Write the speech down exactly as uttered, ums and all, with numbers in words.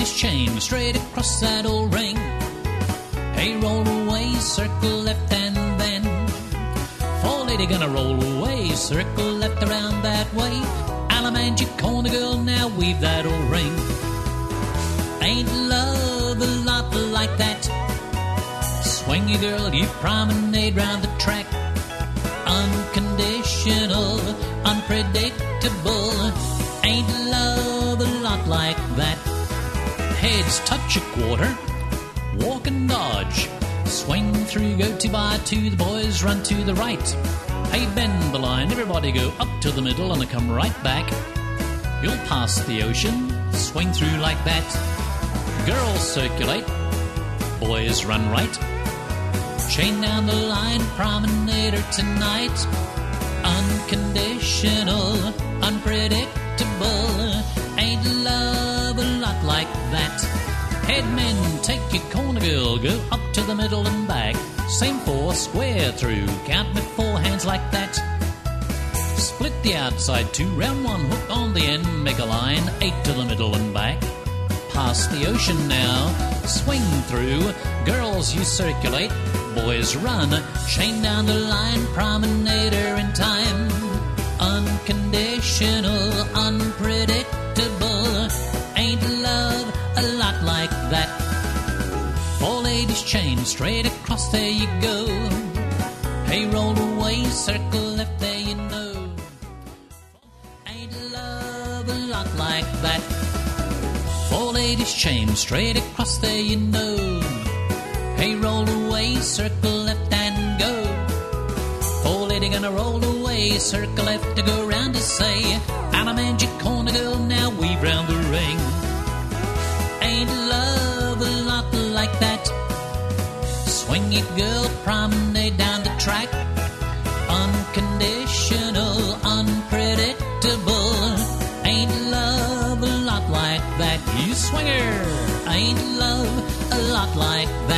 ladies chain straight across that old ring. Hey, roll away, circle left and then. Four lady gonna roll away, circle left around that way. Alamanji corner girl, now weave that old ring. Ain't love a lot like that? Swing your girl, you promenade round the track. Unconditional, unpredictable. Ain't love a lot like that? Heads touch a quarter, walk and dodge. Swing through, go two by two, the boys run to the right. Hey, bend the line, everybody go up to the middle and come right back. You'll pass the ocean, swing through like that. Girls circulate, boys run right. Chain down the line, promenade her tonight. Unconditional, unpredictable. Ain't love a lot like that? Headmen, take your corner girl, go up to the middle and back. Same four, square through, count with four hands like that. Split the outside two, round one, hook on the end, make a line, eight to the middle and back. Pass the ocean now, swing through. Girls, you circulate, boys run. Chain down the line, promenade her in time. Unconditional, unpredictable. Ain't love a lot like that? Four ladies chain straight across, there you go. Hey, roll away, circle left, there you know. Ain't love a lot like that? Four ladies chain straight across, there you know. Hey, roll away, circle left and go. Four lady gonna roll away, circle left to go round to say, Alamanji corner girl, now weave round the ring. Ain't love a lot like that? Swing it, girl, promenade down the track. Unconditional, unpredictable. Ain't love a lot like that? You swinger, ain't love a lot like that?